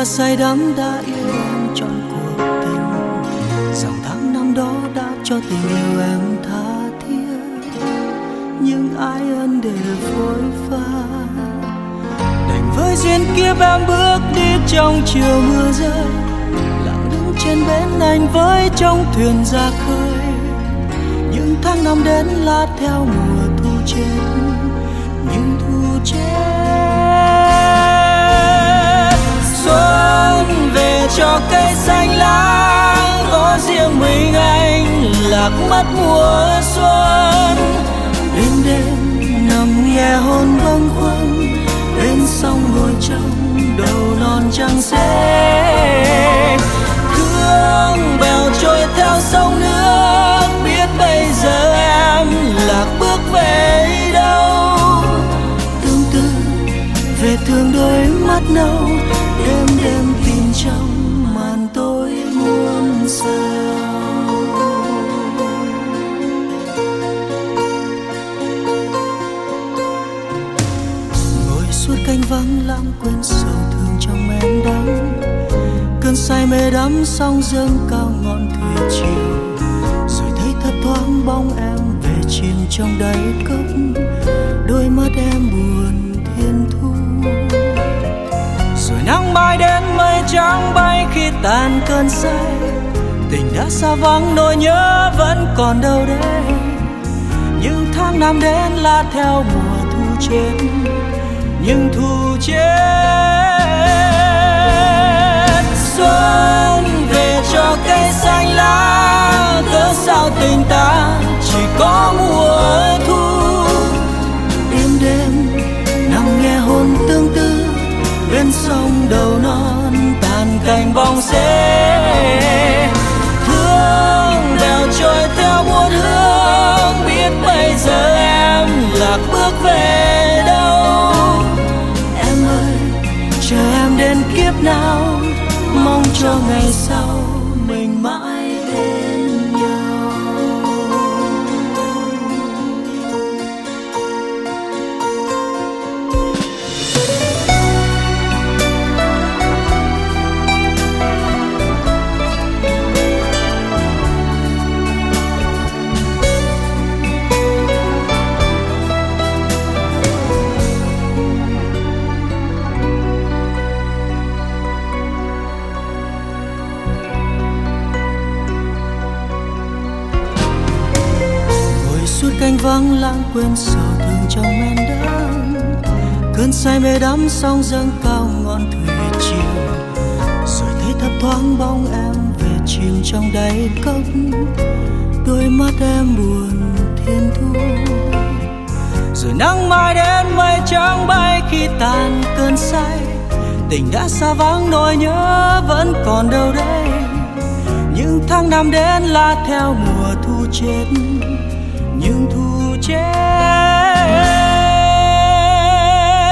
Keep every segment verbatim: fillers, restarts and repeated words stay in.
say đắm đã yêu em trọn cuộc tình. Dòng tháng năm đó đã cho tình yêu em tha thiết, nhưng ai ân để phôi pha. Đành với duyên kiếp em bước đi trong chiều mưa rơi, lặng đứng trên bến anh với trong thuyền ra khơi. Những tháng năm đến lá theo mùa thu chết, những thu chết. Xuân về cho cây xanh lá, có riêng mình anh lạc mất mùa xuân. Đêm đêm nằm nghe hôn bâng khuâng, bên sông ngồi trong đầu non trăng xế. Thương bèo trôi theo sông nước, biết bây giờ em lạc bước về đâu. Tương tư về thương đôi mắt nâu, đêm đêm tìm trong màn tối muôn sao. Ngồi suốt canh vắng lãng quên sầu thương trong men đắng. Cơn say mê đắm sóng dâng cao ngọn thuyền chiều, rồi thấy thấp thoáng bóng em về chìm trong đáy cốc. Đôi mắt em buồn thiên thu, rồi nắng mai đến mây trắng bay khi tàn cơn say. Tình đã xa vắng nỗi nhớ vẫn còn đâu đây. Những tháng năm đến là theo mùa thu chết, nhưng thu chết. Xuân về cho cây xanh lá, cớ sao tình ta chỉ có mùa thu. Đêm đêm nằm nghe hôn tương tư, bên sông đầu non tàn cành bóng xế. Thương bèo trôi theo muôn hướng, biết bây giờ em lạc bước về đâu. Em ơi chờ em đến kiếp nào, mong cho ngày sau mình mãi bên nhau. Suốt canh vắng lãng quên sầu thương trong men đắng. Cơn say mê đắm sóng dâng cao ngọn thuyền chiều, rồi thấy thấp thoáng bóng em về chìm trong đáy cốc. Đôi mắt em buồn thiên thu, rồi nắng mai đến mây trắng bay khi tàn cơn say. Tình đã xa vắng nỗi nhớ vẫn còn đâu đây. Những tháng năm đến là theo mùa thu chết, nhưng thu chết.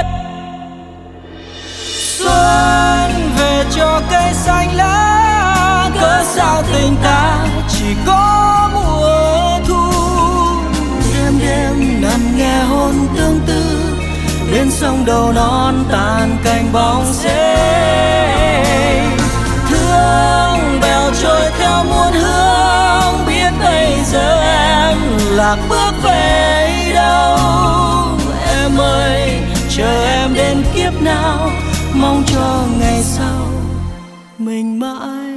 Xuân về cho cây xanh lá, cớ sao tình ta chỉ có mùa thu. Đêm đêm nằm nghe hôn tương tư, bên sông đầu non tàn cành bóng xế. Thương bèo trôi theo muôn hướng, biết bây giờ em lạc bước về đâu. Em ơi chờ em đến kiếp nào, mong cho ngày sau mình mãi